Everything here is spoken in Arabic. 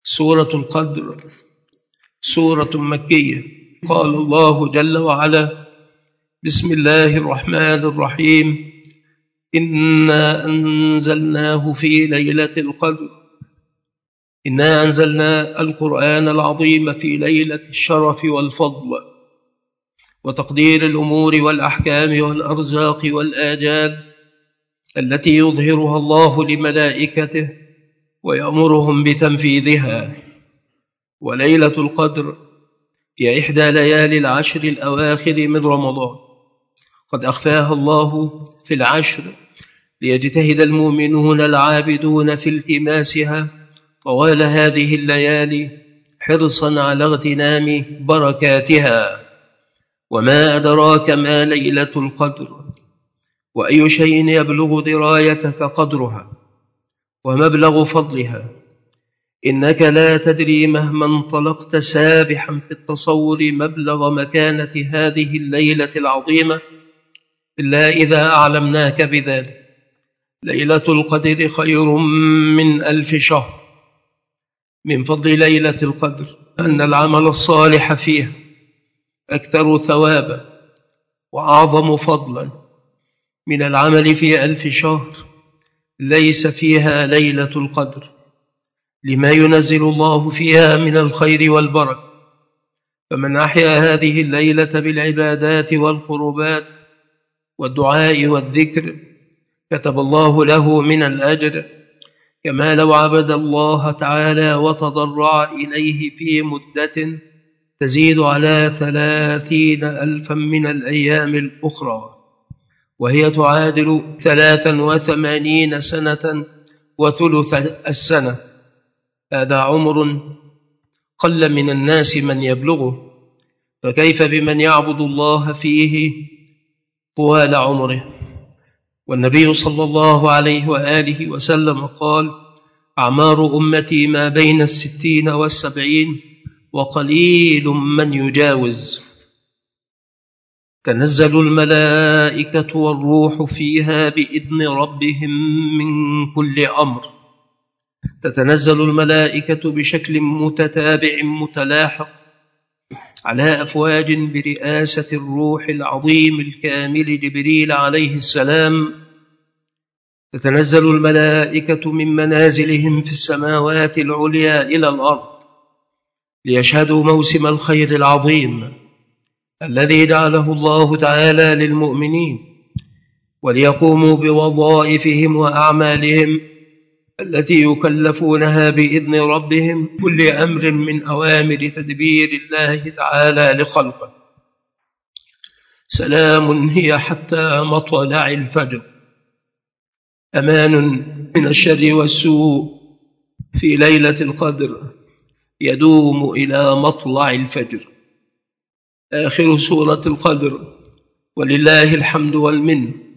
سورة القدر سورة مكية. قال الله جل وعلا: بسم الله الرحمن الرحيم. إنا أنزلناه في ليلة القدر. إنا أنزلنا القرآن العظيم في ليلة الشرف والفضل وتقدير الأمور والأحكام والأرزاق والآجال التي يظهرها الله لملائكته ويأمرهم بتنفيذها. وليلة القدر هي إحدى ليالي العشر الأواخر من رمضان، قد أخفاها الله في العشر ليجتهد المؤمنون العابدون في التماسها طوال هذه الليالي حرصا على اغتنام بركاتها. وما أدراك ما ليلة القدر؟ وأي شيء يبلغ درايتك قدرها ومبلغ فضلها؟ إنك لا تدري مهما انطلقت سابحا في التصور مبلغ مكانة هذه الليلة العظيمة إلا إذا أعلمناك بذلك. ليلة القدر خير من 1000 شهر. من فضل ليلة القدر أن العمل الصالح فيها أكثر ثوابا وأعظم فضلا من العمل في 1000 شهر ليس فيها ليلة القدر، لما ينزل الله فيها من الخير والبركة. فمن أحيا هذه الليلة بالعبادات والقربات والدعاء والذكر كتب الله له من الأجر كما لو عبد الله تعالى وتضرع إليه في مدة تزيد على 30,000 من الأيام الأخرى، وهي تعادل 83 سنة وثلث السنة. هذا عمر قل من الناس من يبلغه، فكيف بمن يعبد الله فيه طوال عمره؟ والنبي صلى الله عليه وآله وسلم قال: أعمار أمتي ما بين 60 و70 وقليل من يجاوز. تنزل الملائكة والروح فيها بإذن ربهم من كل أمر. تتنزل الملائكة بشكل متتابع متلاحق على أفواج برئاسة الروح العظيم الكامل جبريل عليه السلام. تتنزل الملائكة من منازلهم في السماوات العليا إلى الأرض ليشهدوا موسم الخير العظيم الذي جعله الله تعالى للمؤمنين، وليقوموا بوظائفهم وأعمالهم التي يكلفونها بإذن ربهم كل أمر من أوامر تدبير الله تعالى لخلقه. سلام هي حتى مطلع الفجر. أمان من الشر والسوء في ليلة القدر يدوم إلى مطلع الفجر. آخر سورة القدر، ولله الحمد والمنه.